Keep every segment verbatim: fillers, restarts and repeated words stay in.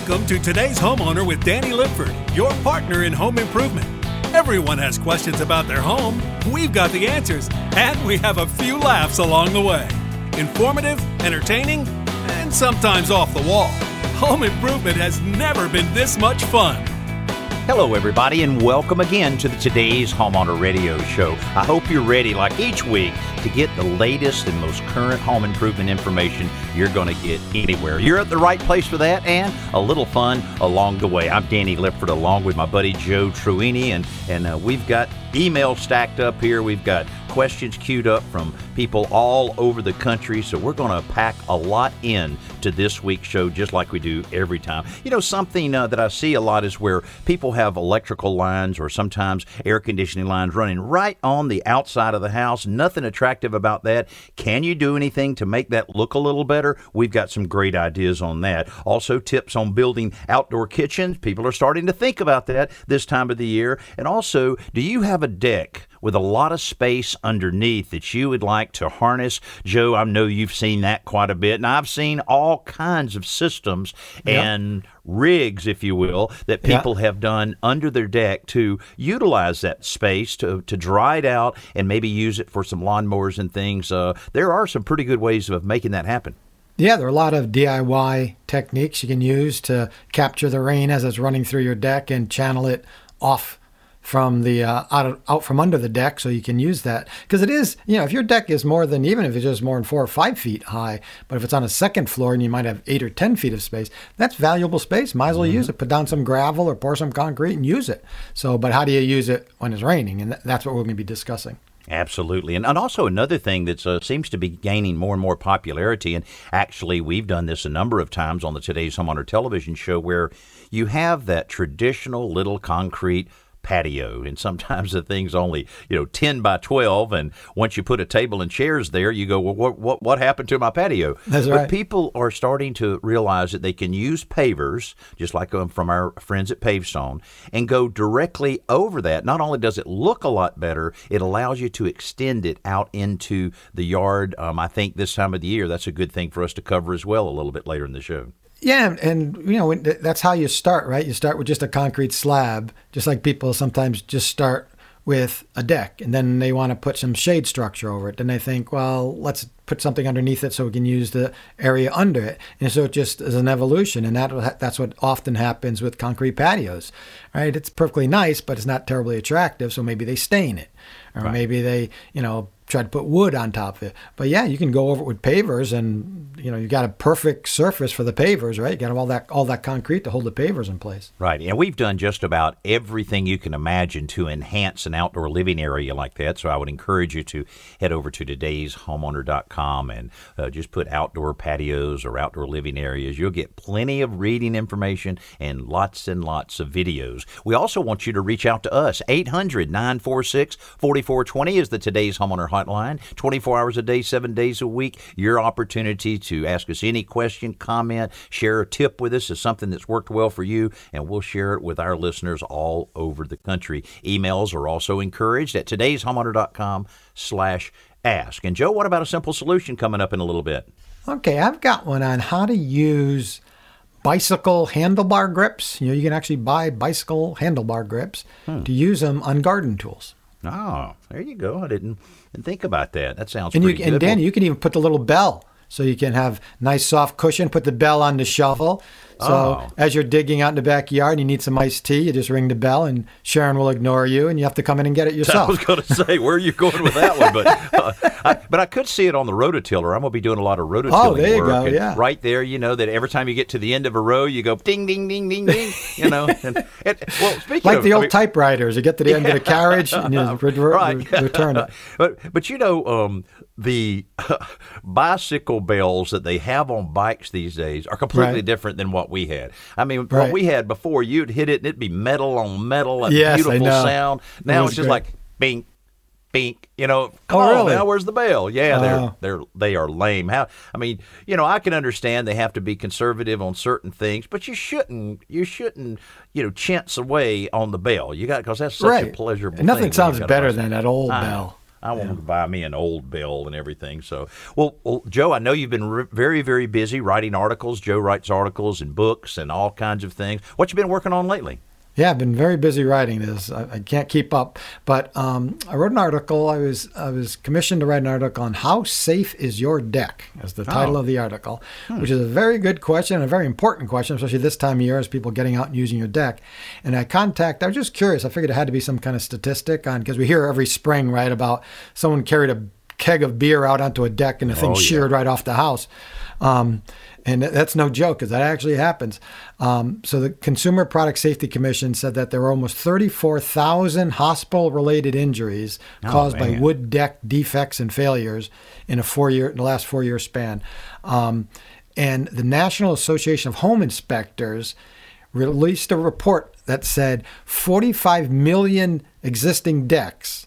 Welcome to Today's Homeowner with Danny Lipford, your partner in home improvement. Everyone has questions about their home. We've got the answers, and we have a few laughs along the way. Informative, entertaining, and sometimes off the wall. Home improvement has never been this much fun. Hello, everybody, and welcome again to the Today's Homeowner Radio Show. I hope you're ready, like each week, to get the latest and most current home improvement information you're going to get anywhere. You're at the right place for that, and a little fun along the way. I'm Danny Lipford, along with my buddy Joe Truini, and, and uh, we've got emails stacked up here. We've got questions queued up from people all over the country, so we're going to pack a lot in to this week's show, just like we do every time. You know, something uh, that I see a lot is where people have electrical lines or sometimes air conditioning lines running right on the outside of the house. Nothing attractive about that. Can you do anything to make that look a little better? We've got some great ideas on that. Also, tips on building outdoor kitchens. People are starting to think about that this time of the year. And also, do you have a deck with a lot of space underneath that you would like to harness? Joe, I know you've seen that quite a bit, and I've seen all kinds of systems yep. and rigs, if you will, that people yep. have done under their deck to utilize that space to, to dry it out and maybe use it for some lawnmowers and things. Uh, there are some pretty good ways of making that happen. Yeah, there are a lot of D I Y techniques you can use to capture the rain as it's running through your deck and channel it off from the uh, out of, out from under the deck, so you can use that. Because it is, you know, if your deck is more than, even if it's just more than four or five feet high, but if it's on a second floor and you might have eight or ten feet of space, that's valuable space. Might as well mm-hmm. use it. Put down some gravel or pour some concrete and use it. So, but how do you use it when it's raining? And that's what we're going to be discussing. Absolutely. And, and also another thing that uh, seems to be gaining more and more popularity, and actually we've done this a number of times on the Today's Homeowner television show, where you have that traditional little concrete patio, and sometimes the thing's only, you know, ten by twelve, and once you put a table and chairs there, you go, well, what what, what happened to my patio? That's but right. People are starting to realize that they can use pavers, just like um, from our friends at Pavestone, and go directly over that. Not only does it look a lot better, it allows you to extend it out into the yard. Um, I think this time of the year, that's a good thing for us to cover as well a little bit later in the show. Yeah, and, you know, that's how you start, right? You start with just a concrete slab, just like people sometimes just start with a deck, and then they want to put some shade structure over it. Then they think, well, let's put something underneath it so we can use the area under it. And so it just is an evolution, and that that's what often happens with concrete patios, right? It's perfectly nice, but it's not terribly attractive, so maybe they stain it. Or right. maybe they, you know, try to put wood on top of it. But yeah, you can go over it with pavers, and you know, you got a perfect surface for the pavers, right? You got all that all that concrete to hold the pavers in place. Right. And we've done just about everything you can imagine to enhance an outdoor living area like that. So I would encourage you to head over to todays homeowner dot com and uh, just put outdoor patios or outdoor living areas. You'll get plenty of reading information and lots and lots of videos. We also want you to reach out to us. eight hundred, nine four six, four four two zero is the Today's Homeowner hotline. twenty-four hours a day, seven days a week. Your opportunity to ask us any question, comment, share a tip with us is something that's worked well for you, and we'll share it with our listeners all over the country. Emails are also encouraged at todays homeowner dot com slash ask. And Joe, what about a simple solution coming up in a little bit? Okay, I've got one on how to use bicycle handlebar grips. You know, you can actually buy bicycle handlebar grips hmm. to use them on garden tools. Oh, there you go. I didn't, didn't think about that. That sounds and pretty you, good. And Danny, you can even put the little bell, so you can have nice soft cushion, put the bell on the shovel. So oh. as you're digging out in the backyard and you need some iced tea, you just ring the bell and Sharon will ignore you and you have to come in and get it yourself. I was going to say, where are you going with that one? But uh, I, but I could see it on the rototiller. I'm going to be doing a lot of rototilling oh, there you work. go, and yeah. right there, you know, that every time you get to the end of a row, you go ding, ding, ding, ding, ding, you know. And, and, well, speaking like of, the old I mean, typewriters. You get to the end yeah. of the carriage and you re- re- right. re- return it. But, but you know, um, the uh, bicycle bells that they have on bikes these days are completely right. different than what we had. I mean, right. what we had before, you'd hit it and it'd be metal on metal, a yes, beautiful I know. sound. Now it it's just great. like bink, bink, you know, come oh, on really? now, where's the bell? Yeah, they're oh. they're they are lame. How I mean, you know, I can understand they have to be conservative on certain things, but you shouldn't you shouldn't, you know, chintz away on the bell. You got because that's such right. a pleasurable and nothing thing sounds better than that old I bell. know. I want yeah. to buy me an old bill and everything. So, well, well Joe, I know you've been re- very, very busy writing articles. Joe writes articles and books and all kinds of things. What you been working on lately? Yeah, I've been very busy writing this. I, I can't keep up, but um, I wrote an article. I was I was commissioned to write an article on how safe is your deck, as the title oh. of the article, hmm. which is a very good question and a very important question, especially this time of year as people getting out and using your deck. And I contact. I was just curious. I figured it had to be some kind of statistic on, because we hear every spring, right, about someone carried a keg of beer out onto a deck and the thing oh, yeah. sheared right off the house. Um, And that's no joke, because that actually happens. Um, so the Consumer Product Safety Commission said that there were almost thirty-four thousand hospital-related injuries oh, caused man. by wood deck defects and failures in a four-year, in the last four-year span. Um, and the National Association of Home Inspectors released a report that said forty-five million existing decks.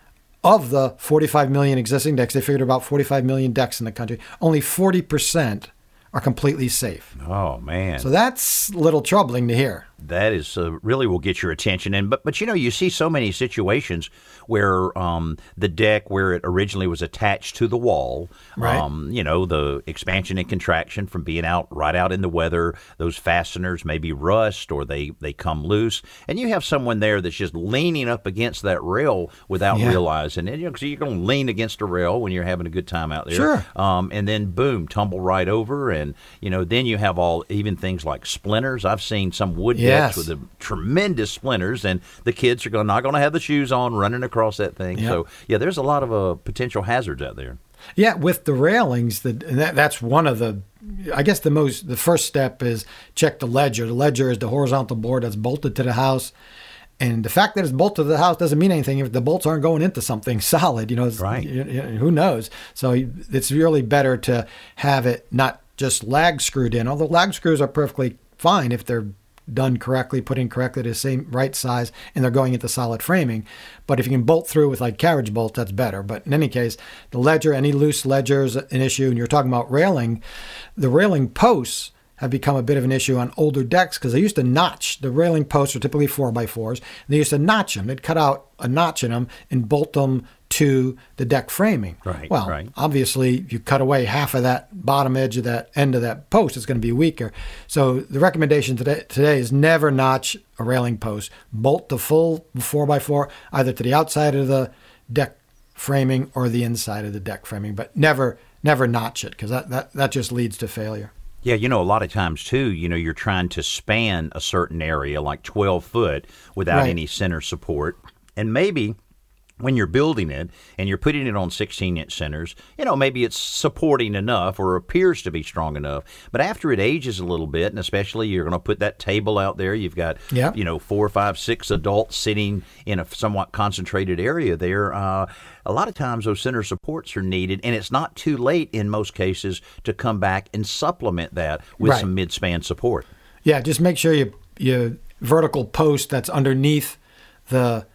Of the forty-five million existing decks, they figured about forty-five million decks in the country, only forty percent are completely safe. Oh, man. So that's a little troubling to hear. That is uh, really will get your attention. And but but you know, you see so many situations where um, the deck where it originally was attached to the wall, right. um, you know, the expansion and contraction from being out right out in the weather, those fasteners maybe rust or they, they come loose, and you have someone there that's just leaning up against that rail without yeah. realizing it. You know, because you're going to lean against a rail when you're having a good time out there. Sure. Um, and then boom, tumble right over, and you know, then you have all even things like splinters. I've seen some wood yes. decks with the tremendous splinters, and the kids are going not going to have the shoes on running across that thing. Yep. So yeah, there's a lot of uh, potential hazards out there. Yeah, with the railings, the, and that, that's one of the, I guess the most, the first step is check the ledger. The ledger is the horizontal board that's bolted to the house. And the fact that it's bolted to the house doesn't mean anything if the bolts aren't going into something solid. You know, it's, right. you, you, who knows? So it's really better to have it not just lag screwed in, although lag screws are perfectly fine if they're done correctly, put in correctly to the same right size, and they're going into solid framing. But if you can bolt through with like carriage bolts, that's better. But in any case, the ledger, any loose ledger is an issue. And you're talking about railing. The railing posts have become a bit of an issue on older decks because they used to notch. The railing posts are typically four by fours. And they used to notch them. They'd cut out a notch in them and bolt them to the deck framing. Right, well, right. obviously, if you cut away half of that bottom edge of that end of that post, it's going to be weaker. So the recommendation today, today is never notch a railing post. Bolt the full four by four either to the outside of the deck framing or the inside of the deck framing, but never never notch it because that, that, that just leads to failure. Yeah, you know, a lot of times, too, you know, you're trying to span a certain area, like twelve foot, without right. any center support. And maybe when you're building it and you're putting it on sixteen-inch centers, you know, maybe it's supporting enough or appears to be strong enough. But after it ages a little bit, and especially you're going to put that table out there, you've got, yep. you know, four, five, six adults sitting in a somewhat concentrated area there. Uh, a lot of times those center supports are needed, and it's not too late in most cases to come back and supplement that with right. some mid-span support. Yeah, just make sure you you vertical post that's underneath the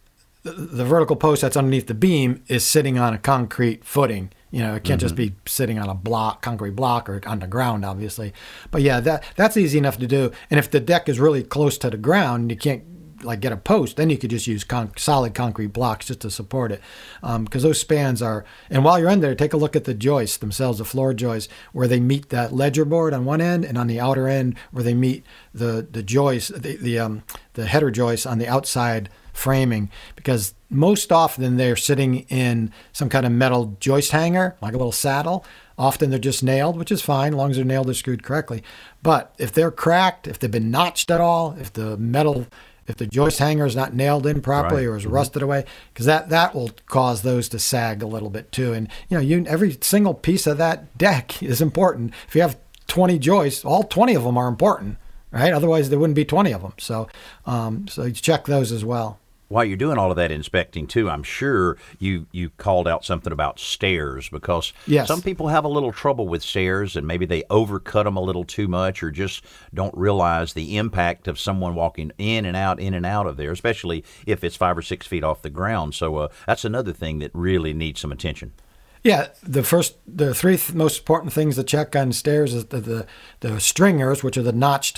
the vertical post that's underneath the beam is sitting on a concrete footing. You know, it can't mm-hmm. just be sitting on a block, concrete block, or on the ground, obviously. But yeah, that that's easy enough to do. And if the deck is really close to the ground, you can't like get a post, then you could just use con- solid concrete blocks just to support it. Because um, those spans are, and while you're in there, take a look at the joists themselves, the floor joists, where they meet that ledger board on one end, and on the outer end where they meet the the joists, the the, um, the header joists on the outside framing, because most often they're sitting in some kind of metal joist hanger, like a little saddle. Often they're just nailed, which is fine, as long as they're nailed or screwed correctly. But if they're cracked, if they've been notched at all, if the metal, if the joist hanger is not nailed in properly right. or is rusted away, because that, that will cause those to sag a little bit too. And you know, you every single piece of that deck is important. If you have twenty joists, all twenty of them are important, right? Otherwise, there wouldn't be twenty of them. So, um, so you check those as well. While you're doing all of that inspecting, too, I'm sure you, you called out something about stairs, because yes. some people have a little trouble with stairs, and maybe they overcut them a little too much or just don't realize the impact of someone walking in and out, in and out of there, especially if it's five or six feet off the ground. So uh, that's another thing that really needs some attention. Yeah, the first, the three th- most important things to check on stairs is the, the, the stringers, which are the notched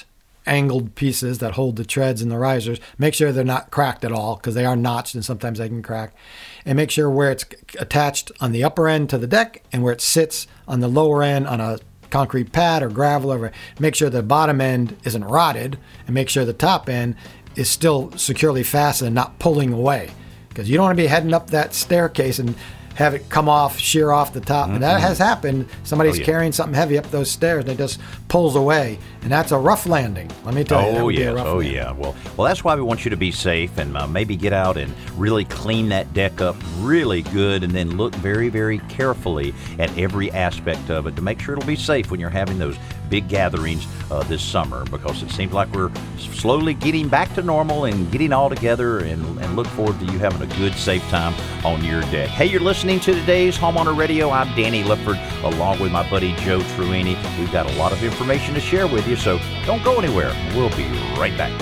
angled pieces that hold the treads and the risers. Make sure they're not cracked at all, because they are notched and sometimes they can crack. And make sure where it's attached on the upper end to the deck and where it sits on the lower end on a concrete pad or gravel over. Make sure the bottom end isn't rotted, and make sure the top end is still securely fastened and not pulling away, because you don't want to be heading up that staircase and have it come off, shear off the top. Mm-hmm. And that has happened. Somebody's oh, yeah. carrying something heavy up those stairs, and it just pulls away. And that's a rough landing. Let me tell you. Oh, yeah. Oh, landing. yeah. Well, well, that's why we want you to be safe and uh, maybe get out and really clean that deck up really good, and then look very, very carefully at every aspect of it to make sure it'll be safe when you're having those big gatherings uh, this summer, because it seems like we're slowly getting back to normal and getting all together, and, and look forward to you having a good, safe time on your deck. Hey, you're listening to today's Homeowner Radio. I'm Danny Lipford, along with my buddy Joe Truini. We've got a lot of information to share with you, so don't go anywhere. We'll be right back.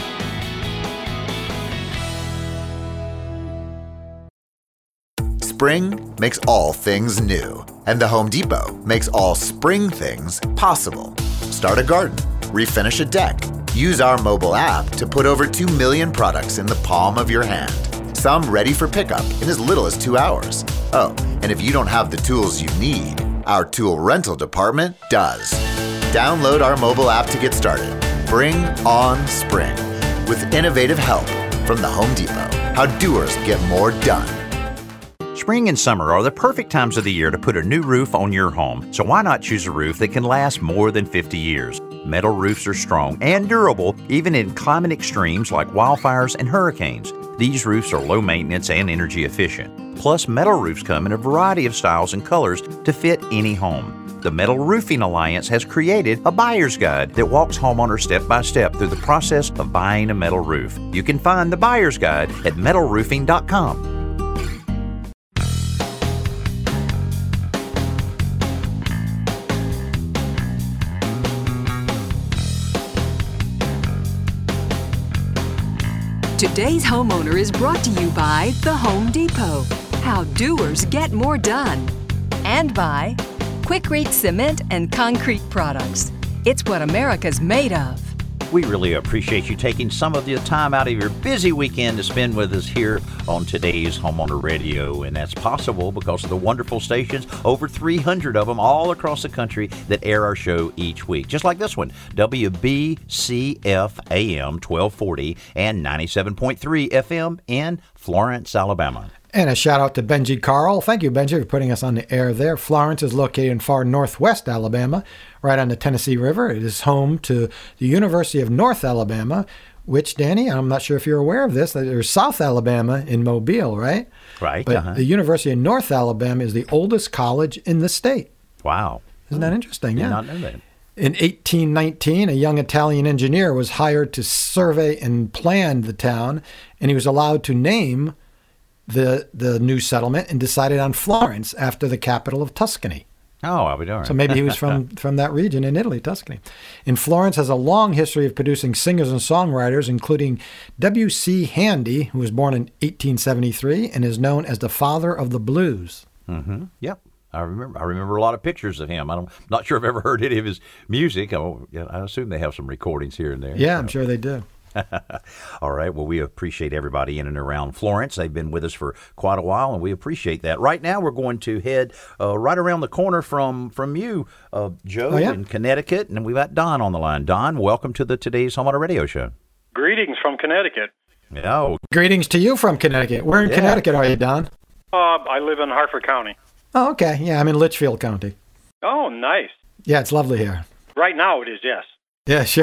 Spring makes all things new, and the Home Depot makes all spring things possible. Start a garden, refinish a deck. Use our mobile app to put over two million products in the palm of your hand. Some ready for pickup in as little as two hours. Oh, and if you don't have the tools you need, our tool rental department does. Download our mobile app to get started. Bring on spring with innovative help from the Home Depot. How doers get more done. Spring and summer are the perfect times of the year to put a new roof on your home. So why not choose a roof that can last more than fifty years? Metal roofs are strong and durable, even in climate extremes like wildfires and hurricanes. These roofs are low maintenance and energy efficient. Plus, metal roofs come in a variety of styles and colors to fit any home. The Metal Roofing Alliance has created a buyer's guide that walks homeowners step by step through the process of buying a metal roof. You can find the buyer's guide at metal roofing dot com. Today's Homeowner is brought to you by The Home Depot. How doers get more done. And by Quikrete Cement and Concrete Products. It's what America's made of. We really appreciate you taking some of your time out of your busy weekend to spend with us here on today's Homeowner Radio. And that's possible because of the wonderful stations, over three hundred of them all across the country, that air our show each week. Just like this one, W B C F A M twelve forty and ninety-seven point three F M in Florence, Alabama. And a shout out to Benji Carl. Thank you, Benji, for putting us on the air there. Florence is located in far northwest Alabama, right on the Tennessee River. It is home to the University of North Alabama, which, Danny, I'm not sure if you're aware of this, there's South Alabama in Mobile, right? Right. But uh-huh. the University of North Alabama is the oldest college in the state. Wow. Isn't that interesting? Did yeah. not know that. In eighteen nineteen, a young Italian engineer was hired to survey and plan the town, and he was allowed to name the the new settlement and decided on Florence after the capital of Tuscany. Oh, I'll be darned. So maybe he was from, from that region in Italy, Tuscany. And Florence has a long history of producing singers and songwriters, including W C Handy, who was born in eighteen seventy-three and is known as the father of the blues. Mm-hmm. Yep. I remember I remember a lot of pictures of him. I'm not sure if I've ever heard any of his music. I, I assume they have some recordings here and there. Yeah, so. I'm sure they do. All right. Well, we appreciate everybody in and around Florence. They've been with us for quite a while, and we appreciate that. Right now, we're going to head uh, right around the corner from from you, uh, Joe, oh, yeah? in Connecticut, and we've got Don on the line. Don, welcome to the Today's Homeowner Radio Show. Greetings from Connecticut. Oh, greetings to you from Connecticut. Where in yeah. Connecticut are you, Don? Uh, I live in Hartford County. Oh, okay. Yeah, I'm in Litchfield County. Oh, nice. Yeah, it's lovely here. Right now it is, yes. Yeah, sure.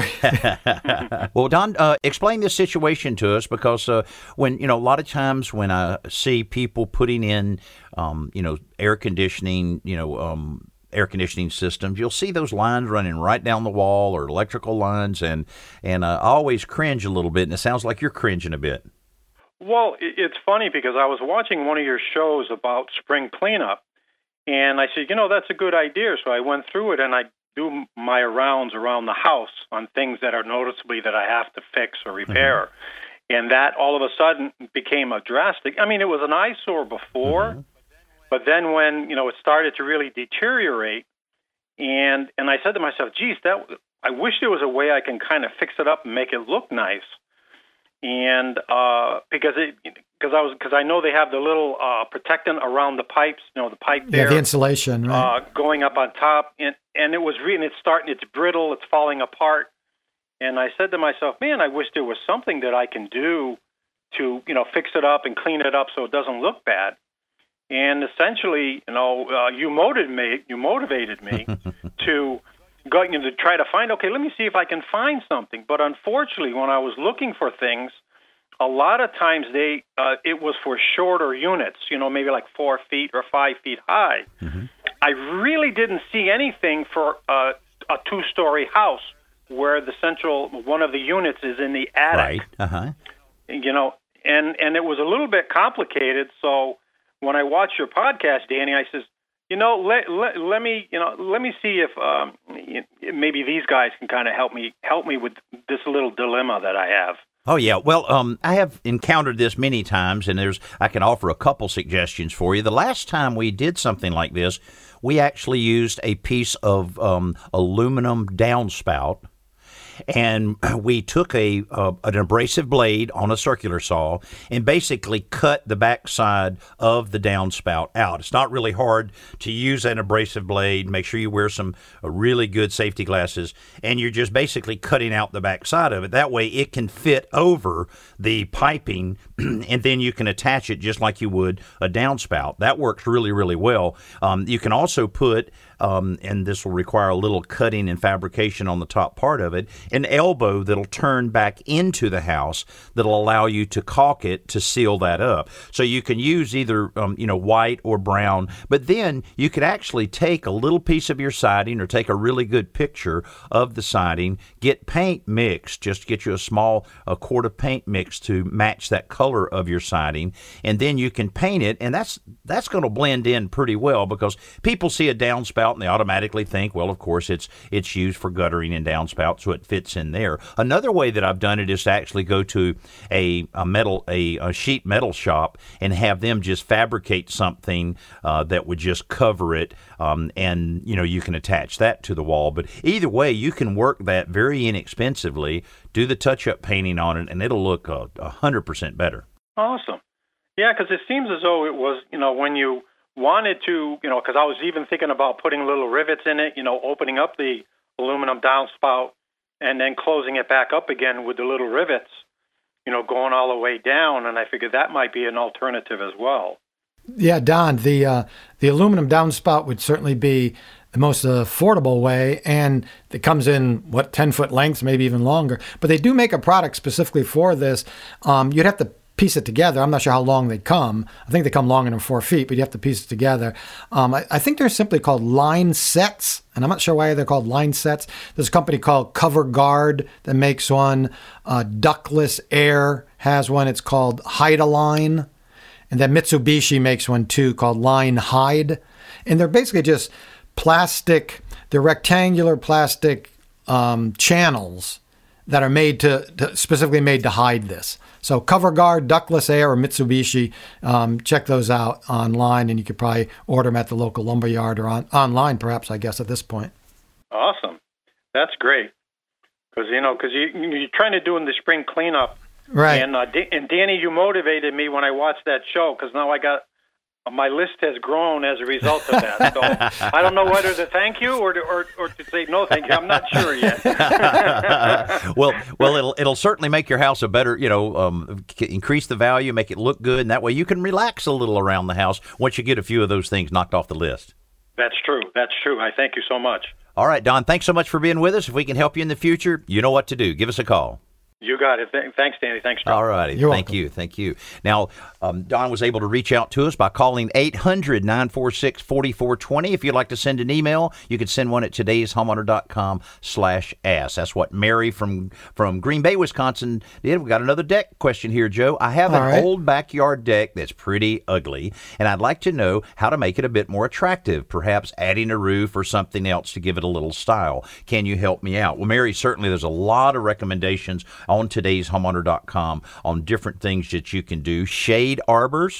Well, Don, uh, explain this situation to us, because uh, when, you know, a lot of times when I see people putting in, um, you know, air conditioning, you know, um, air conditioning systems, you'll see those lines running right down the wall, or electrical lines, and, and uh, I always cringe a little bit, and it sounds like you're cringing a bit. Well, it's funny because I was watching one of your shows about spring cleanup, and I said, you know, that's a good idea. So I went through it, and I do my rounds around the house on things that are noticeably that I have to fix or repair. Mm-hmm. And that all of a sudden became a drastic, I mean, it was an eyesore before, mm-hmm. but then when, you know, it started to really deteriorate, and and I said to myself, geez, that I wish there was a way I can kind of fix it up and make it look nice. And uh, because it, because I was, because I know they have the little uh, protectant around the pipes, you know, the pipe there, yeah, the insulation, right? uh, going up on top, and and it was really, it's starting, it's brittle, it's falling apart. And I said to myself, man, I wish there was something that I can do to, you know, fix it up and clean it up so it doesn't look bad. And essentially, you know, uh, you motivated me, you motivated me to go, you know, to try to find, okay, let me see if I can find something. But unfortunately, when I was looking for things, a lot of times they, uh, it was for shorter units, you know, maybe like four feet or five feet high. Mm-hmm. I really didn't see anything for uh, a two-story house where the central, one of the units is in the attic. Right. Uh-huh. You know, and, and it was a little bit complicated. So when I watched your podcast, Danny, I says, you know, let, let, let me, you know, let me see if um, maybe these guys can kind of help me, help me with this little dilemma that I have. Oh, yeah. Well, um, I have encountered this many times, and there's I can offer a couple suggestions for you. The last time we did something like this, we actually used a piece of um, aluminum downspout, and we took a uh, an abrasive blade on a circular saw and basically cut the backside of the downspout out. It's not really hard to use an abrasive blade. Make sure you wear some uh, really good safety glasses, and you're just basically cutting out the backside of it. That way it can fit over the piping, and then you can attach it just like you would a downspout. That works really, really well. Um, you can also put, um, and this will require a little cutting and fabrication on the top part of it, an elbow that'll turn back into the house that'll allow you to caulk it to seal that up. So you can use either um, you know, white or brown, but then you could actually take a little piece of your siding or take a really good picture of the siding, get paint mixed, just get you a small a quart of paint mix to match that color of your siding, and then you can paint it, and that's that's going to blend in pretty well because people see a downspout and they automatically think, well, of course, it's it's used for guttering and downspout, so it fits in there. Another way that I've done it is to actually go to a, a metal, a, a sheet metal shop and have them just fabricate something uh, that would just cover it, um, and you know you can attach that to the wall. But either way, you can work that very inexpensively, do the touch-up painting on it, and it'll look a uh, hundred percent better. Awesome. Yeah, because it seems as though it was, you know, when you wanted to, you know, because I was even thinking about putting little rivets in it, you know, opening up the aluminum downspout and then closing it back up again with the little rivets, you know, going all the way down. And I figured that might be an alternative as well. Yeah, Don, the uh, the aluminum downspout would certainly be the most affordable way, and it comes in, what, ten-foot lengths, maybe even longer. But they do make a product specifically for this. Um, you'd have to piece it together. I'm not sure how long they come. I think they come longer than four feet, but you have to piece it together. Um, I, I think they're simply called line sets, and I'm not sure why they're called line sets. There's a company called Cover Guard that makes one. Uh, Ductless Air has one. It's called Hide-A-Line. And then Mitsubishi makes one too called Line Hide. And they're basically just plastic, they're rectangular plastic um, channels that are made to, to specifically made to hide this. So Cover Guard, Ductless Air, or Mitsubishi, um, check those out online, and you could probably order them at the local lumberyard or on, online, perhaps, I guess, at this point. Awesome. That's great. Because, you know, because you, you're trying to do in the spring cleanup. Right. And, uh, D- and Danny, you motivated me when I watched that show, because now I got, my list has grown as a result of that. So I don't know whether to thank you or to, or, or to say no thank you. I'm not sure yet. well, well, it'll it'll certainly make your house a better, you know, um, increase the value, make it look good, and that way you can relax a little around the house once you get a few of those things knocked off the list. That's true. That's true. I thank you so much. All right, Don, thanks so much for being with us. If we can help you in the future, you know what to do. Give us a call. You got it. Th- thanks, Danny. Thanks, John. All righty. You're Thank welcome. you. Thank you. Now, um, Don was able to reach out to us by calling eight hundred, nine four six, four four two zero. If you'd like to send an email, you can send one at todays homeowner dot com slash ask. That's what Mary from, from Green Bay, Wisconsin did. We got another deck question here, Joe. I have All an right. old backyard deck that's pretty ugly, and I'd like to know how to make it a bit more attractive, perhaps adding a roof or something else to give it a little style. Can you help me out? Well, Mary, certainly there's a lot of recommendations on todays homeowner dot com on different things that you can do. Shade arbors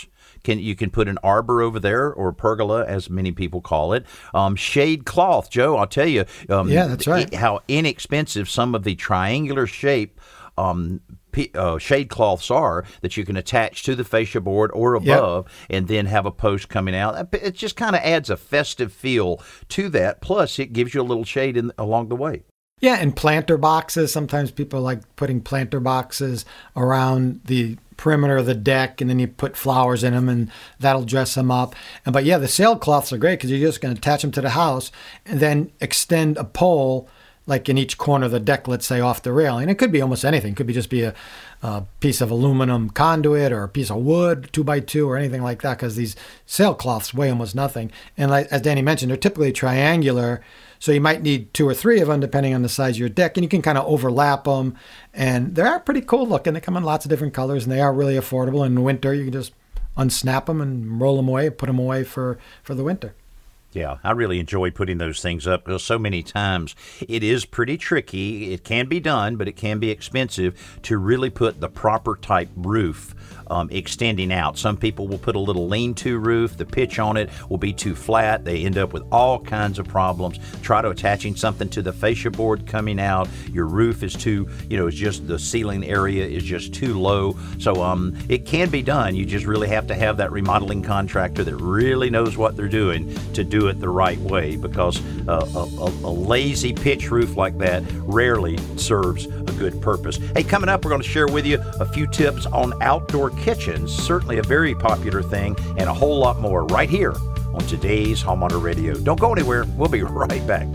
Can you can put an arbor over there, or pergola, as many people call it. Um, shade cloth, Joe. I'll tell you. Um, yeah, that's right. It, how inexpensive some of the triangular shape um, p- uh, shade cloths are that you can attach to the fascia board or above, yep. and then have a post coming out. It just kind of adds a festive feel to that. Plus, it gives you a little shade in, along the way. Yeah, and planter boxes. Sometimes people like putting planter boxes around the perimeter of the deck, and then you put flowers in them, and that'll dress them up. And but yeah, the sailcloths are great because you're just going to attach them to the house and then extend a pole like in each corner of the deck, let's say off the railing. And it could be almost anything. It could be just be a, a piece of aluminum conduit or a piece of wood, two by two, or anything like that, because these sailcloths weigh almost nothing. And like, as Danny mentioned, they're typically triangular, so you might need two or three of them depending on the size of your deck, and you can kind of overlap them. And they are pretty cool looking. They come in lots of different colors, and they are really affordable. In the winter, you can just unsnap them and roll them away, put them away for, for the winter. Yeah, I really enjoy putting those things up because so many times it is pretty tricky. It can be done, but it can be expensive to really put the proper type roof um, extending out. Some people will put a little lean-to roof. The pitch on it will be too flat. They end up with all kinds of problems. Try to attaching something to the fascia board coming out. Your roof is too, you know, it's just the ceiling area is just too low. So um, it can be done. You just really have to have that remodeling contractor that really knows what they're doing to do it the right way, because uh, a, a, a lazy pitch roof like that rarely serves a good purpose. Hey, coming up, we're going to share with you a few tips on outdoor kitchens, certainly a very popular thing, and a whole lot more right here on today's Homeowner Radio. Don't go anywhere. We'll be right back.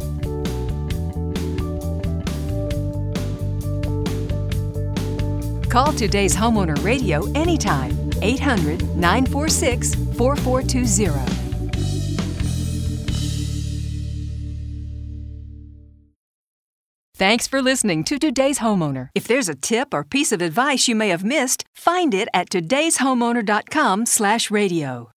Call today's Homeowner Radio anytime. eight hundred, nine four six, four four two zero. Thanks for listening to Today's Homeowner. If there's a tip or piece of advice you may have missed, find it at todays homeowner dot com slash radio.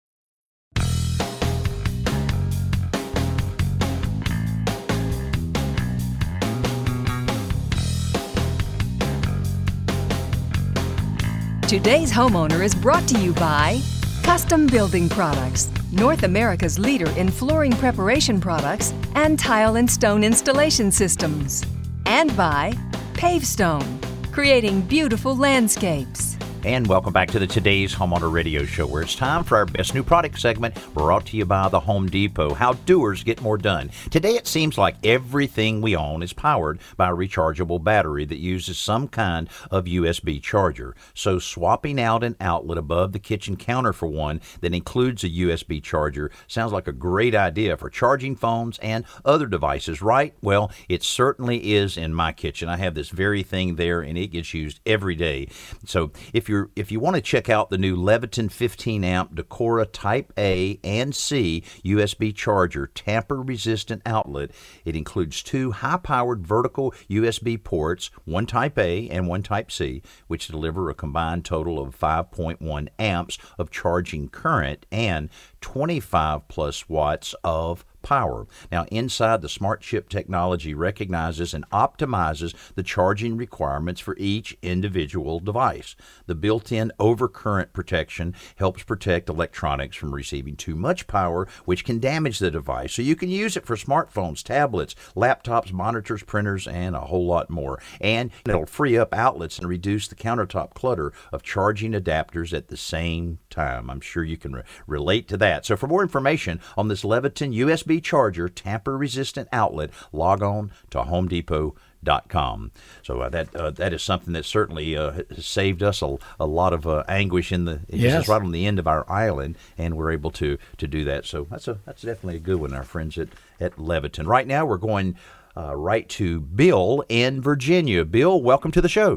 Today's Homeowner is brought to you by Custom Building Products, North America's leader in flooring preparation products and tile and stone installation systems. And by Pavestone, creating beautiful landscapes. And welcome back to the Today's Homeowner Radio Show, where it's time for our Best New Product segment, brought to you by the Home Depot. How doers get more done. Today, it seems like everything we own is powered by a rechargeable battery that uses some kind of U S B charger. So swapping out an outlet above the kitchen counter for one that includes a U S B charger sounds like a great idea for charging phones and other devices, right? Well, it certainly is in my kitchen. I have this very thing there, and it gets used every day. So if you're If you want to check out the new Leviton fifteen amp Decora Type A and C U S B charger tamper-resistant outlet, it includes two high-powered vertical U S B ports, one Type A and one Type C, which deliver a combined total of five point one amps of charging current and twenty-five plus watts of power. Now, inside, the Smart Chip technology recognizes and optimizes the charging requirements for each individual device. The built-in overcurrent protection helps protect electronics from receiving too much power, which can damage the device. So you can use it for smartphones, tablets, laptops, monitors, printers, and a whole lot more. And it'll free up outlets and reduce the countertop clutter of charging adapters at the same time. I'm sure you can re- relate to that. So for more information on this Leviton U S B charger tamper-resistant outlet, log on to home depot dot com. So uh, that uh, that is something that certainly uh, has saved us a, a lot of uh, anguish in the it's yes. just right on the end of our island, and we're able to to do that. So that's a that's definitely a good one, our friends at at Leviton. Right now, we're going uh, right to Bill in Virginia. Bill, welcome to the show.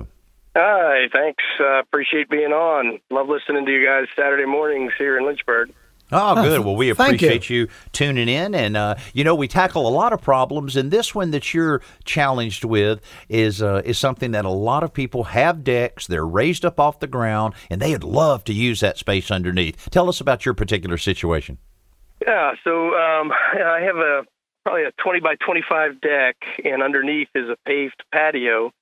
Hi, thanks. Uh, appreciate being on. Love listening to you guys Saturday mornings here in Lynchburg. Oh, good. Well, we Thank appreciate you. you tuning in. And, uh, you know, we tackle a lot of problems. And this one that you're challenged with is uh, is something that a lot of people have decks. They're raised up off the ground, and they'd love to use that space underneath. Tell us about your particular situation. Yeah, so um, I have a probably a twenty by twenty-five deck, and underneath is a paved patio.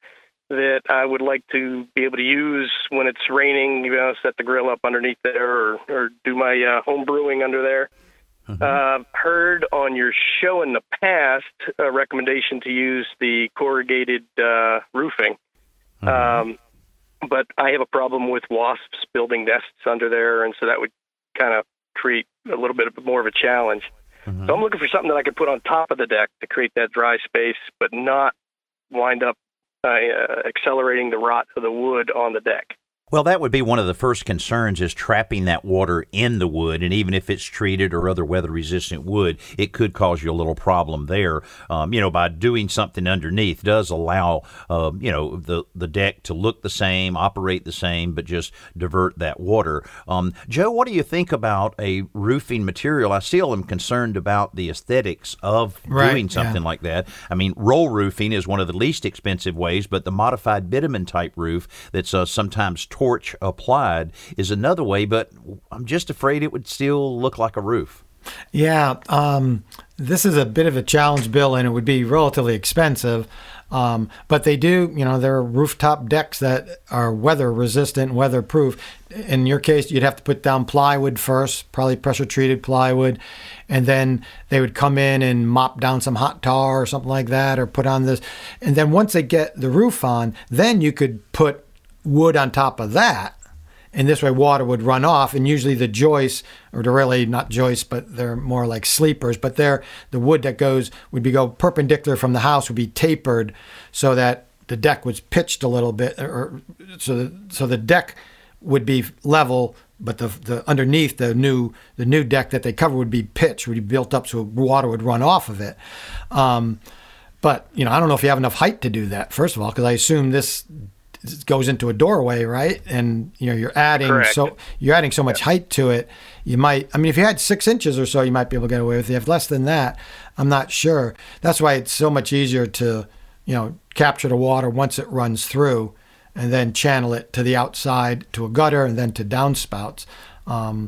that I would like to be able to use when it's raining, you know, set the grill up underneath there or, or do my uh, home brewing under there. Mm-hmm. Uh, heard on your show in the past a recommendation to use the corrugated uh, roofing. Mm-hmm. Um, but I have a problem with wasps building nests under there, and so that would kind of create a little bit more of a challenge. Mm-hmm. So I'm looking for something that I could put on top of the deck to create that dry space, but not wind up uh, uh, accelerating the rot of the wood on the deck. Well, that would be one of the first concerns, is trapping that water in the wood. And even if it's treated or other weather-resistant wood, it could cause you a little problem there. Um, you know, by doing something underneath does allow, uh, you know, the, the deck to look the same, operate the same, but just divert that water. Um, Joe, what do you think about a roofing material? I still am concerned about the aesthetics of right, doing something yeah. like that. I mean, roll roofing is one of the least expensive ways, but the modified bitumen-type roof that's uh, sometimes torch applied is another way, but I'm just afraid it would still look like a roof. Yeah, um, this is a bit of a challenge, Bill, and it would be relatively expensive. Um, but they do, you know, there are rooftop decks that are weather resistant, weatherproof. In your case, you'd have to put down plywood first, probably pressure treated plywood, and then they would come in and mop down some hot tar or something like that, or put on this. And then once they get the roof on, then you could put wood on top of that, and this way water would run off. And usually the joists, or they're really not joists, but they're more like sleepers, but they're the wood that goes would be go perpendicular from the house, would be tapered so that the deck was pitched a little bit, or so the, so the deck would be level, but the the underneath the new the new deck that they cover would be pitched, would be built up so water would run off of it. Um, but you know, I don't know if you have enough height to do that, first of all, because I assume this goes into a doorway, right? And you know, you're adding Correct. so you're adding so much height to it. You might, I mean, if you had six inches or so, you might be able to get away with it. If you have less than that, I'm not sure. That's why it's so much easier to, you know, capture the water once it runs through, and then channel it to the outside to a gutter and then to downspouts. Um,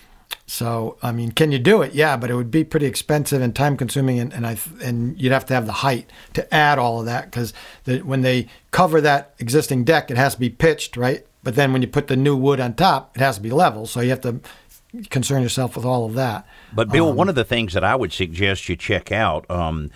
So, I mean, can you do it? Yeah, but it would be pretty expensive and time consuming, and, and I and you'd have to have the height to add all of that, because the, when they cover that existing deck, it has to be pitched, right? But then when you put the new wood on top, it has to be level. So you have to concern yourself with all of that. But Bill, um, one of the things that I would suggest you check out um,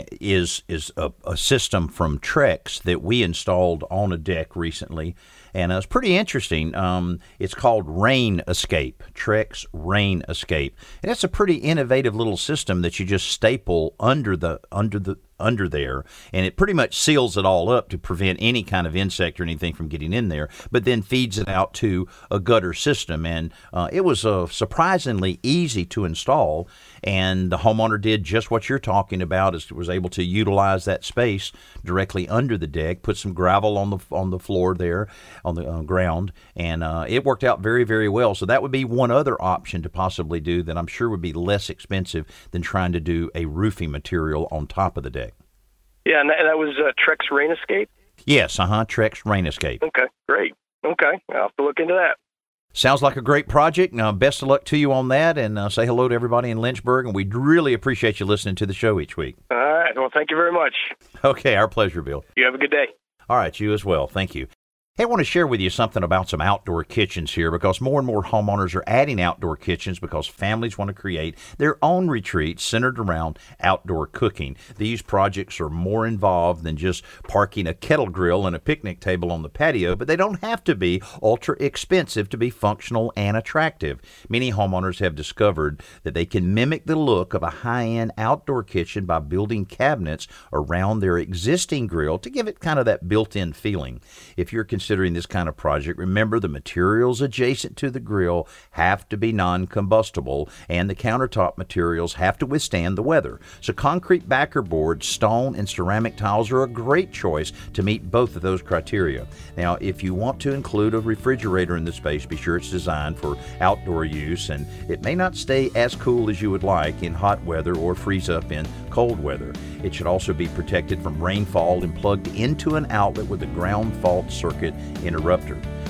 is is a, a system from Trex that we installed on a deck recently. And it's pretty interesting. Um, it's called Rain Escape, Trex Rain Escape, and it's a pretty innovative little system that you just staple under the under the under there, and it pretty much seals it all up to prevent any kind of insect or anything from getting in there, but then feeds it out to a gutter system. And uh, it was uh, surprisingly easy to install, and the homeowner did just what you're talking about, is was able to utilize that space directly under the deck, put some gravel on the on the floor there, on the uh, ground, and uh, it worked out very, very well. So that would be one other option to possibly do that I'm sure would be less expensive than trying to do a roofing material on top of the deck. Yeah, and that, that was uh, Trex Rain Escape? Yes, uh-huh, Trex Rain Escape. Okay, great. Okay, I'll have to look into that. Sounds like a great project. Now, best of luck to you on that, and uh, say hello to everybody in Lynchburg, and we really appreciate you listening to the show each week. All right, well, thank you very much. Okay, our pleasure, Bill. You have a good day. All right, you as well. Thank you. Hey, I want to share with you something about some outdoor kitchens here, because more and more homeowners are adding outdoor kitchens because families want to create their own retreats centered around outdoor cooking. These projects are more involved than just parking a kettle grill and a picnic table on the patio, but they don't have to be ultra expensive to be functional and attractive. Many homeowners have discovered that they can mimic the look of a high-end outdoor kitchen by building cabinets around their existing grill to give it kind of that built-in feeling. If you're considering Considering this kind of project, remember the materials adjacent to the grill have to be non-combustible, and the countertop materials have to withstand the weather. So concrete backer boards, stone, and ceramic tiles are a great choice to meet both of those criteria. Now, if you want to include a refrigerator in the space, be sure it's designed for outdoor use, and it may not stay as cool as you would like in hot weather or freeze up in cold weather. It should also be protected from rainfall and plugged into an outlet with a ground fault circuit interrupter.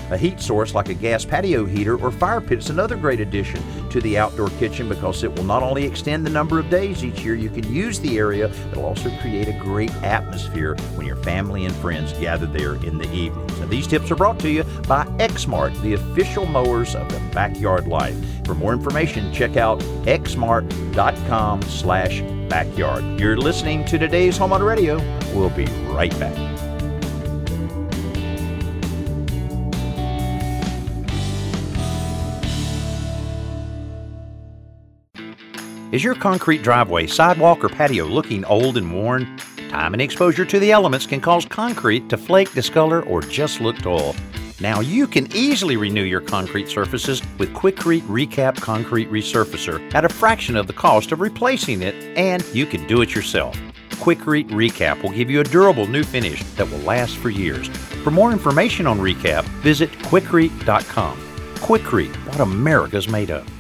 A heat source like a gas patio heater or fire pit is another great addition to the outdoor kitchen because it will not only extend the number of days each year you can use the area, but will also create a great atmosphere when your family and friends gather there in the evenings. Now, these tips are brought to you by Exmark, the official mowers of the backyard life. For more information, check out exmark.com slash backyard. You're listening to today's Homeowner Radio. We'll be right back. Is your concrete driveway, sidewalk, or patio looking old and worn? Time and exposure to the elements can cause concrete to flake, discolor, or just look dull. Now you can easily renew your concrete surfaces with Quikrete Recap Concrete Resurfacer at a fraction of the cost of replacing it, and you can do it yourself. Quikrete Recap will give you a durable new finish that will last for years. For more information on Recap, visit quikrete dot com. Quikrete, what America's made of.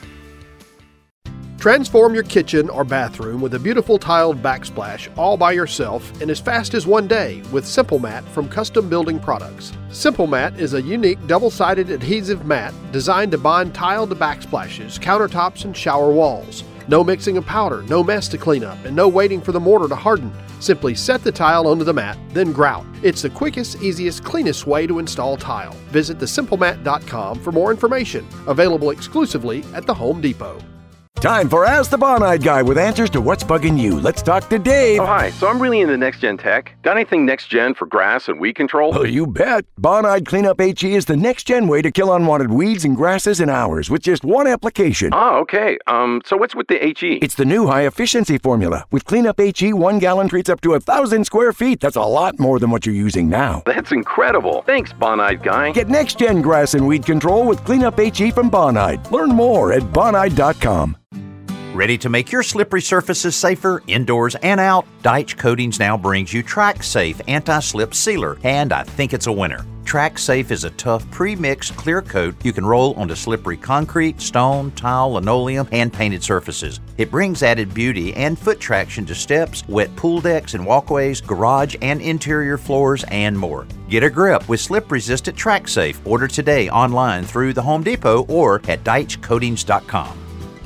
Transform your kitchen or bathroom with a beautiful tiled backsplash all by yourself in as fast as one day with Simple Mat from Custom Building Products. Simple Mat is a unique double-sided adhesive mat designed to bond tiled backsplashes, countertops, and shower walls. No mixing of powder, no mess to clean up, and no waiting for the mortar to harden. Simply set the tile onto the mat, then grout. It's the quickest, easiest, cleanest way to install tile. Visit the simple mat dot com for more information. Available exclusively at the Home Depot. Time for Ask the Bonide Guy with answers to what's bugging you. Let's talk to Dave. Oh, hi. So I'm really into next-gen tech. Got anything next-gen for grass and weed control? Oh, you bet. Bonide Cleanup H E is the next-gen way to kill unwanted weeds and grasses in hours with just one application. Oh, okay. Um, so what's with the H E? It's the new high-efficiency formula. With Cleanup H E, one gallon treats up to a thousand square feet. That's a lot more than what you're using now. That's incredible. Thanks, Bonide Guy. Get next-gen grass and weed control with Cleanup H E from Bonide. Learn more at bonide dot com. Ready to make your slippery surfaces safer indoors and out? Deitch Coatings now brings you Track Safe Anti-Slip Sealer, and I think it's a winner. Track Safe is a tough pre-mixed clear coat you can roll onto slippery concrete, stone, tile, linoleum, and painted surfaces. It brings added beauty and foot traction to steps, wet pool decks and walkways, garage and interior floors, and more. Get a grip with slip-resistant Track Safe. Order today online through the Home Depot or at deitch coatings dot com.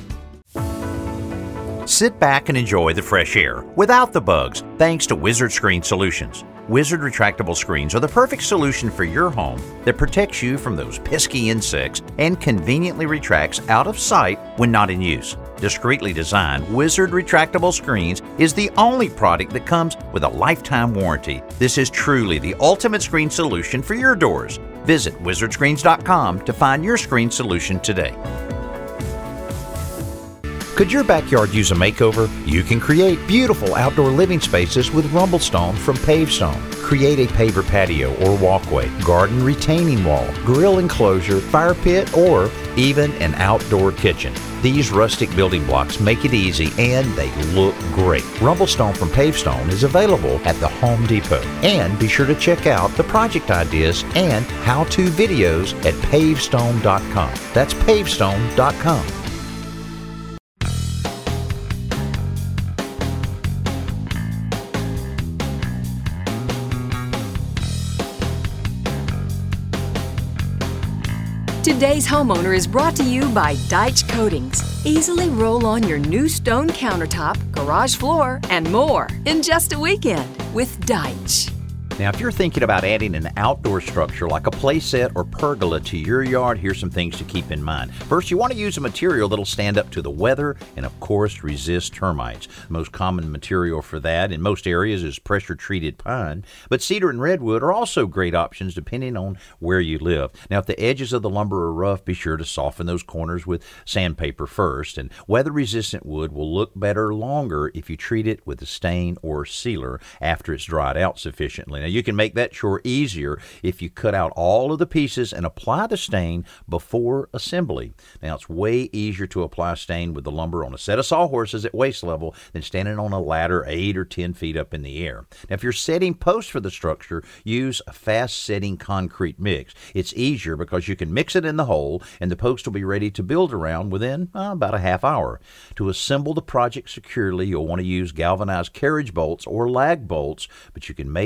Sit back and enjoy the fresh air without the bugs thanks to Wizard Screen Solutions. Wizard retractable screens are the perfect solution for your home that protects you from those pesky insects and conveniently retracts out of sight when not in use. Discreetly designed, Wizard retractable screens is the only product that comes with a lifetime warranty. This is truly the ultimate screen solution for your doors. Visit wizard screens dot com to find your screen solution today. Could your backyard use a makeover? You can create beautiful outdoor living spaces with Rumblestone from Pavestone. Create a paver patio or walkway, garden retaining wall, grill enclosure, fire pit, or even an outdoor kitchen. These rustic building blocks make it easy and they look great. Rumblestone from Pavestone is available at the Home Depot. And be sure to check out the project ideas and how-to videos at pavestone dot com. That's pavestone dot com. Today's Homeowner is brought to you by Deitch Coatings. Easily roll on your new stone countertop, garage floor, and more in just a weekend with Deitch. Now, if you're thinking about adding an outdoor structure like a playset or pergola to your yard, here's some things to keep in mind. First, you want to use a material that'll stand up to the weather and, of course, resist termites. The most common material for that in most areas is pressure-treated pine, but cedar and redwood are also great options depending on where you live. Now, if the edges of the lumber are rough, be sure to soften those corners with sandpaper first, and weather-resistant wood will look better longer if you treat it with a stain or sealer after it's dried out sufficiently. Now, you can make that chore easier if you cut out all of the pieces and apply the stain before assembly. Now, it's way easier to apply stain with the lumber on a set of sawhorses at waist level than standing on a ladder eight or ten feet up in the air. Now, if you're setting posts for the structure, use a fast-setting concrete mix. It's easier because you can mix it in the hole and the post will be ready to build around within uh, about a half hour. To assemble the project securely, you'll want to use galvanized carriage bolts or lag bolts, but you can make the process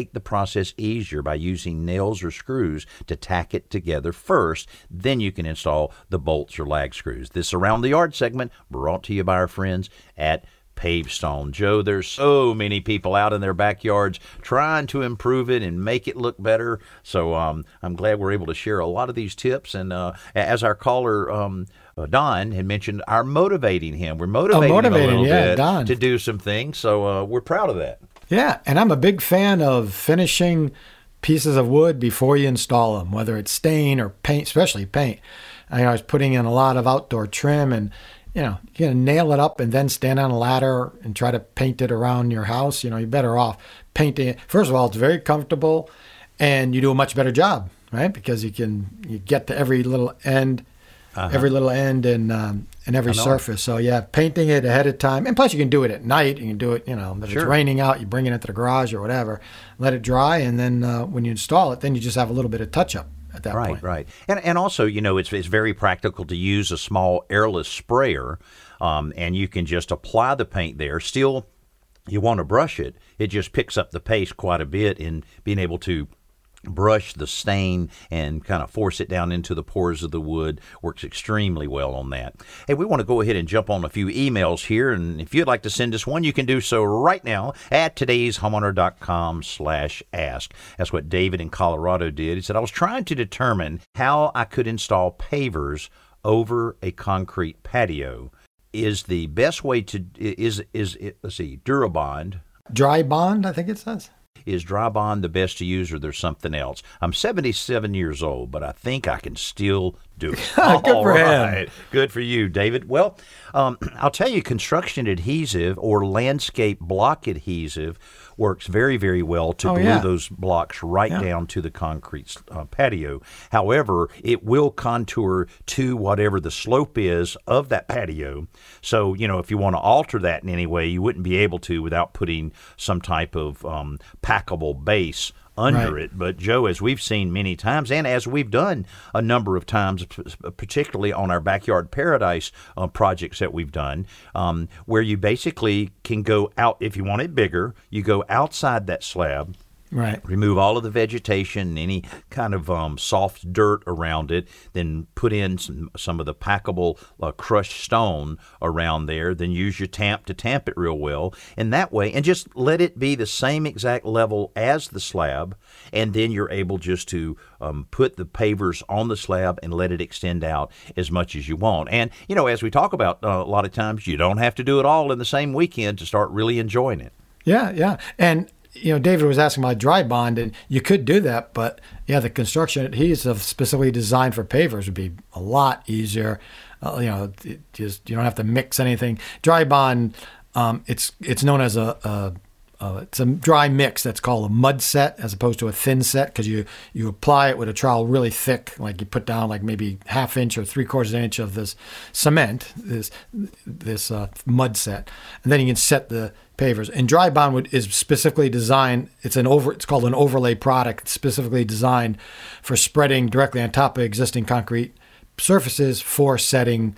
process easier by using nails or screws to tack it together first. Then you can install the bolts or lag screws. This Around the Yard segment brought to you by our friends at Pavestone. Joe, there's so many people out in their backyards trying to improve it and make it look better. So um, I'm glad we're able to share a lot of these tips. And uh, as our caller, um, uh, Don, had mentioned, are motivating him. We're motivating, oh, motivating him a little yeah, bit Don. to do some things. So uh, we're proud of that. Yeah, and I'm a big fan of finishing pieces of wood before you install them, whether it's stain or paint, especially paint. I was putting in a lot of outdoor trim, and you know, you're going to nail it up and then stand on a ladder and try to paint it around your house. You know, you're better off painting it. First of all, it's very comfortable and you do a much better job, right? Because you can, you get to every little end, uh-huh. every little end and, um, and every surface. So yeah, painting it ahead of time. And plus you can do it at night. You can do it, you know, if sure. it's raining out, you bring it into the garage or whatever, let it dry. And then uh, when you install it, then you just have a little bit of touch up. At that right, point. right. And and also, you know, it's it's very practical to use a small airless sprayer, um, and you can just apply the paint there. Still, you want to brush it. It just picks up the pace quite a bit in being able to brush the stain and kind of force it down into the pores of the wood. Works extremely well on that. Hey, we want to go ahead and jump on a few emails here, and if you'd like to send us one, you can do so right now at today's homeowner dot com slash ask. That's what David in Colorado did. He said, I was trying to determine how I could install pavers over a concrete patio. Is the best way to, is, is, is let's see, Durabond. Dry bond, I think it says. Is dry bond the best to use, or there's something else? I'm seventy-seven years old, but I think I can still do it. Good All for right. him. Good for you, David. Well, um, I'll tell you, construction adhesive or landscape block adhesive works very, very well to oh, glue yeah. those blocks right yeah. down to the concrete uh, patio. However, it will contour to whatever the slope is of that patio. So, you know, if you want to alter that in any way, you wouldn't be able to without putting some type of um, packable base under right. it. But Joe, as we've seen many times, and as we've done a number of times, particularly on our Backyard Paradise uh, projects that we've done, um, where you basically can go out, if you want it bigger, you go outside that slab, right. remove all of the vegetation, any kind of um, soft dirt around it, then put in some, some of the packable uh, crushed stone around there, then use your tamp to tamp it real well, and that way, and just let it be the same exact level as the slab, and then you're able just to um, put the pavers on the slab and let it extend out as much as you want. And, you know, as we talk about uh, a lot of times, you don't have to do it all in the same weekend to start really enjoying it. Yeah, yeah. And you know, David was asking about dry bond, and you could do that, but yeah, the construction adhesive specifically designed for pavers would be a lot easier. Uh, you know, it just you don't have to mix anything. Dry bond, um, it's it's known as a, a, a it's a dry mix that's called a mud set as opposed to a thin set, because you you apply it with a trowel really thick, like you put down like maybe half inch or three quarters of an inch of this cement, this this uh, mud set, and then you can set the pavers. And dry bond would, is specifically designed. It's an over. It's called an overlay product. It's specifically designed for spreading directly on top of existing concrete surfaces for setting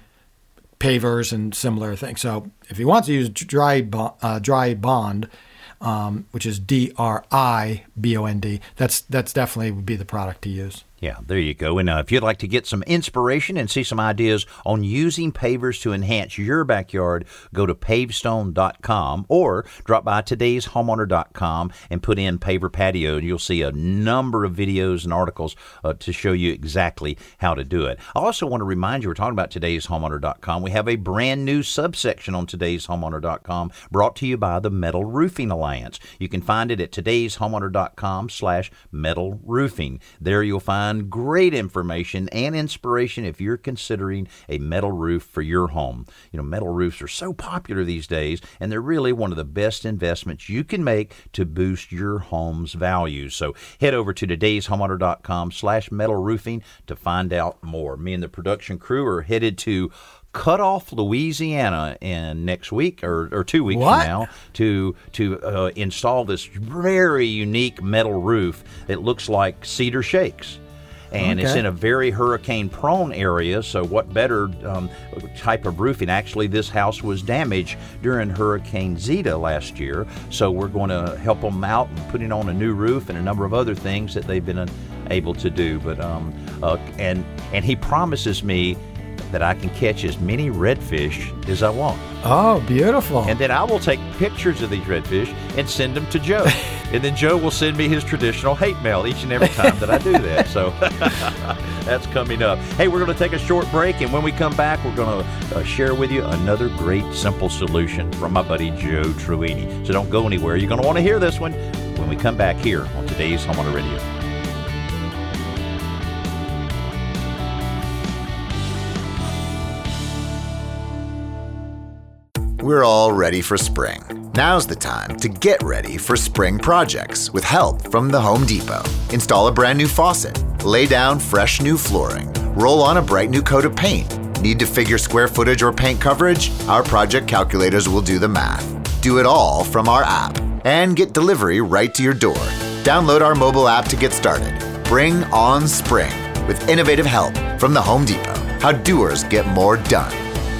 pavers and similar things. So if you want to use dry bond, uh, dry bond, um, which is D R I B O N D, that's that's definitely would be the product to use. Yeah, there you go. And uh, if you'd like to get some inspiration and see some ideas on using pavers to enhance your backyard, go to pavestone dot com or drop by today's homeowner dot com and put in paver patio, and you'll see a number of videos and articles uh, to show you exactly how to do it. I also want to remind you, we're talking about today's homeowner dot com. We have a brand new subsection on today's homeowner dot com brought to you by the Metal Roofing Alliance. You can find it at today's homeowner dot com slash metal roofing. There you'll find great information and inspiration if you're considering a metal roof for your home. You know, metal roofs are so popular these days, and they're really one of the best investments you can make to boost your home's value. So head over to today's homeowner dot com slash metal roofing to find out more. Me and the production crew are headed to Cutoff, Louisiana, in next week or, or two weeks what? from now to to uh, install this very unique metal roof that looks like Cedar Shakes. And Okay. it's in a very hurricane-prone area, so what better um, type of roofing? Actually, this house was damaged during Hurricane Zeta last year, so we're going to help them out and putting on a new roof and a number of other things that they've been able to do. But um, uh, and and he promises me that I can catch as many redfish as I want. Oh, beautiful. And then I will take pictures of these redfish and send them to Joe. And then Joe will send me his traditional hate mail each and every time that I do that. So that's coming up. Hey, we're going to take a short break, and when we come back, we're going to uh, share with you another great, simple solution from my buddy Joe Truini. So don't go anywhere. You're going to want to hear this one when we come back here on today's Homeowner Radio. We're all ready for spring. Now's the time to get ready for spring projects with help from the Home Depot. Install a brand new faucet, lay down fresh new flooring, roll on a bright new coat of paint. Need to figure square footage or paint coverage? Our project calculators will do the math. Do it all from our app and get delivery right to your door. Download our mobile app to get started. Bring on spring with innovative help from the Home Depot. How doers get more done.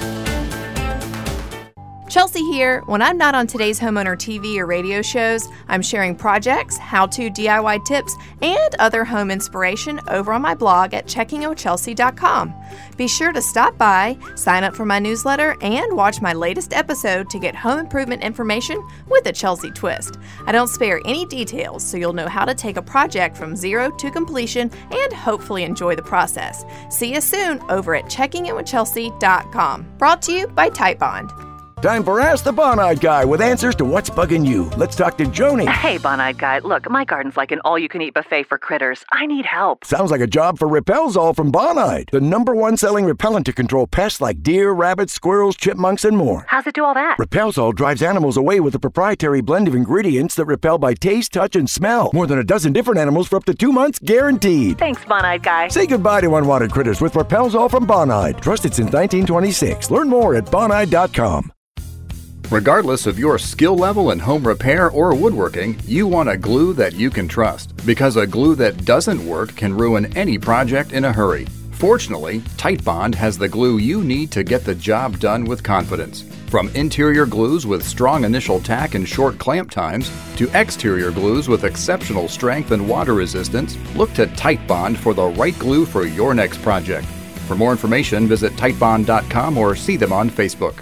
Chelsea here. When I'm not on today's homeowner T V or radio shows, I'm sharing projects, how-to D I Y tips, and other home inspiration over on my blog at checking o chelsea dot com. Be sure to stop by, sign up for my newsletter, and watch my latest episode to get home improvement information with a Chelsea twist. I don't spare any details, so you'll know how to take a project from zero to completion and hopefully enjoy the process. See you soon over at checking in with chelsea dot com. Brought to you by Titebond. Time for Ask the Bon-Eyed Guy with answers to what's bugging you. Let's talk to Joni. Hey, Bon-Eyed Guy. Look, my garden's like an all-you-can-eat buffet for critters. I need help. Sounds like a job for Repelzol from Bon-Eyed, the number one selling repellent to control pests like deer, rabbits, squirrels, chipmunks, and more. How's it do all that? Repelzol drives animals away with a proprietary blend of ingredients that repel by taste, touch, and smell. More than a dozen different animals for up to two months guaranteed. Thanks, Bon-Eyed Guy. Say goodbye to unwanted critters with Repelzol from Bon-Eyed. Trusted since nineteen twenty-six. Learn more at bon eyed dot com. Regardless of your skill level in home repair or woodworking, you want a glue that you can trust, because a glue that doesn't work can ruin any project in a hurry. Fortunately, Titebond has the glue you need to get the job done with confidence. From interior glues with strong initial tack and short clamp times, to exterior glues with exceptional strength and water resistance, look to Titebond for the right glue for your next project. For more information, visit titebond dot com or see them on Facebook.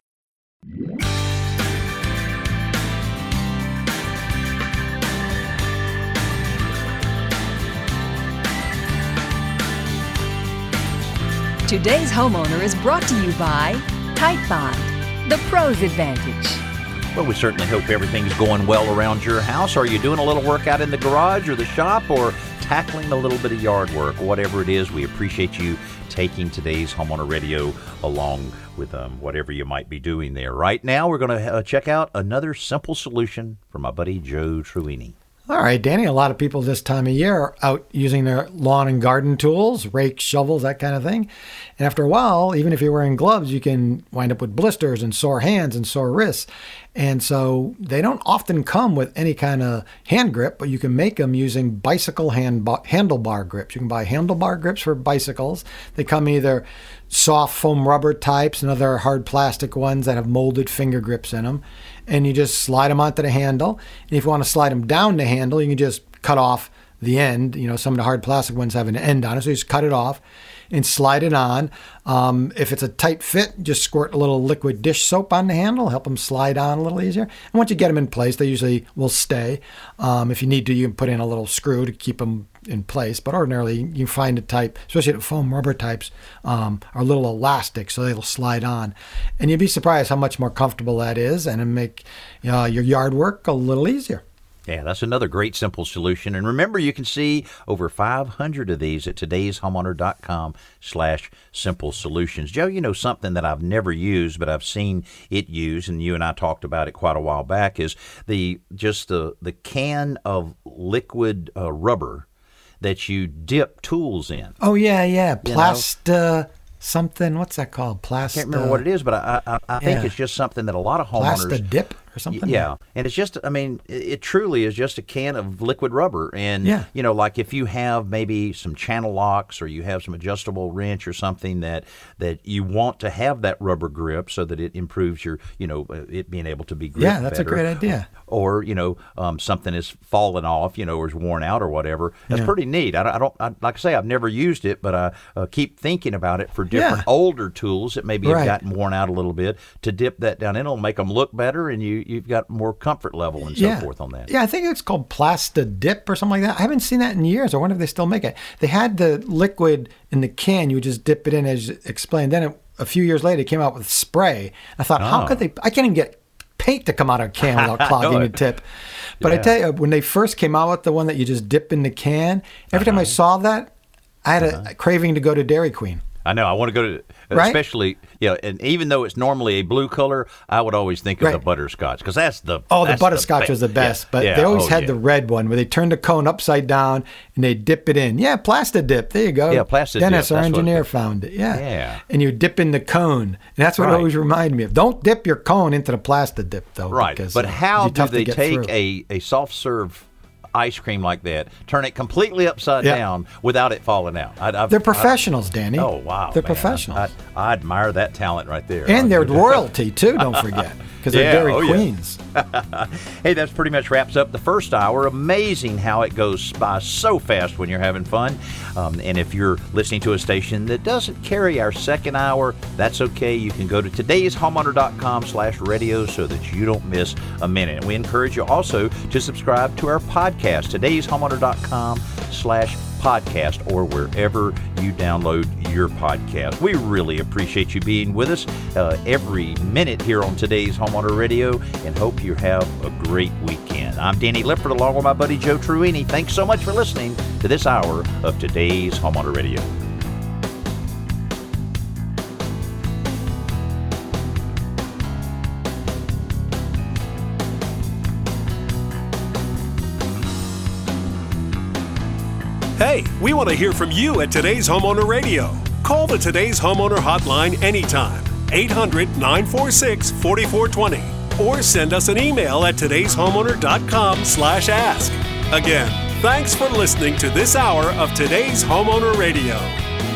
Today's Homeowner is brought to you by Titebond, the Pro's Advantage. Well, we certainly hope everything's going well around your house. Are you doing a little work out in the garage or the shop, or tackling a little bit of yard work? Whatever it is, we appreciate you taking today's Homeowner Radio along with um, whatever you might be doing there. Right now, we're going to uh, check out another simple solution from my buddy Joe Truini. All right, Danny, a lot of people this time of year are out using their lawn and garden tools, rakes, shovels, that kind of thing. And after a while, even if you're wearing gloves, you can wind up with blisters and sore hands and sore wrists. And so they don't often come with any kind of hand grip, but you can make them using bicycle hand handlebar grips. You can buy handlebar grips for bicycles. They come either soft foam rubber types and other hard plastic ones that have molded finger grips in them. And you just slide them onto the handle. And if you want to slide them down the handle, you can just cut off the end. You know, some of the hard plastic ones have an end on it, so you just cut it off and slide it on. Um, if it's a tight fit, just squirt a little liquid dish soap on the handle, help them slide on a little easier. And once you get them in place, they usually will stay. Um, if you need to, you can put in a little screw to keep them in place. But ordinarily, you find a type, especially the foam rubber types, um, are a little elastic, so they'll slide on. And you'd be surprised how much more comfortable that is, and it'll make uh, your yard work a little easier. Yeah, that's another great simple solution. And remember, you can see over five hundred of these at today's homeowner dot com slash simple solutions. Joe, you know, something that I've never used, but I've seen it used, and you and I talked about it quite a while back, is the just the, the can of liquid uh, rubber that you dip tools in. Oh, yeah, yeah. Plasta something. What's that called? Plasta. I can't remember what it is, but I, I, I think yeah. it's just something that a lot of homeowners... Plasta dip? or something. Yeah, and it's just, I mean, it, it truly is just a can of liquid rubber. And, yeah. you know, like if you have maybe some channel locks or you have some adjustable wrench or something that, that you want to have that rubber grip so that it improves your, you know, it being able to be gripped Yeah, that's better. a great idea. Or, you know, um, something is fallen off, you know, or is worn out or whatever. That's Yeah. pretty neat. I don't, I don't I, like I say, I've never used it, but I uh, keep thinking about it for different Yeah. older tools that maybe have Right. gotten worn out a little bit to dip that down in. It'll make them look better, and you, you've got more comfort level and so yeah. forth on that. Yeah, I think it's called Plasta Dip or something like that. I haven't seen that in years. I wonder if they still make it. They had the liquid in the can. You would just dip it in, as you explained. Then it, a few years later, it came out with spray. I thought, Oh. how could they? I can't even get paint to come out of a can without clogging the tip. But Yeah. I tell you, when they first came out with the one that you just dip in the can, every Uh-huh. time I saw that, I had a Uh-huh. craving to go to Dairy Queen. I know. I want to go to, Right? especially, yeah. And even though it's normally a blue color, I would always think of Right. the butterscotch because that's the Oh, the that's butterscotch be- was the best, yeah, but yeah, they always oh, had yeah. the red one where they turned the cone upside down and they dip it in. Yeah, Plasta Dip. There you go. Yeah, Plasta Dip, Dennis, our that's what it engineer, is. found it. Yeah. Yeah. And you dip in the cone. And that's what Right. it always reminded me of. Don't dip your cone into the Plasta Dip, though. Right. Because, But uh, how it'd be do tough to they get take through. a, a soft serve ice cream like that, turn it completely upside Yeah. down without it falling out? I, I've, They're professionals, Danny. Oh, wow. They're man. professionals. I, I, I admire that talent right there. And they're I- royalty, too, don't forget. Because they're Yeah, Dairy oh, yeah. Queens. Hey, that's pretty much wraps up the first hour. Amazing how it goes by so fast when you're having fun. Um, and if you're listening to a station that doesn't carry our second hour, that's okay. You can go to today's homeowner dot com slash radio so that you don't miss a minute. And we encourage you also to subscribe to our podcast, today's homeowner dot com slash podcast, or wherever you download your podcast. We really appreciate you being with us uh, every minute here on Today's Homeowner Radio, and hope you have a great weekend. I'm Danny Lipford along with my buddy Joe Truini. Thanks so much for listening to this hour of Today's Homeowner Radio. Hey, we want to hear from you at Today's Homeowner Radio. Call the Today's Homeowner hotline anytime, eight hundred, nine four six, four four two zero, or send us an email at today's homeowner dot com slash ask. Again, thanks for listening to this hour of Today's Homeowner Radio.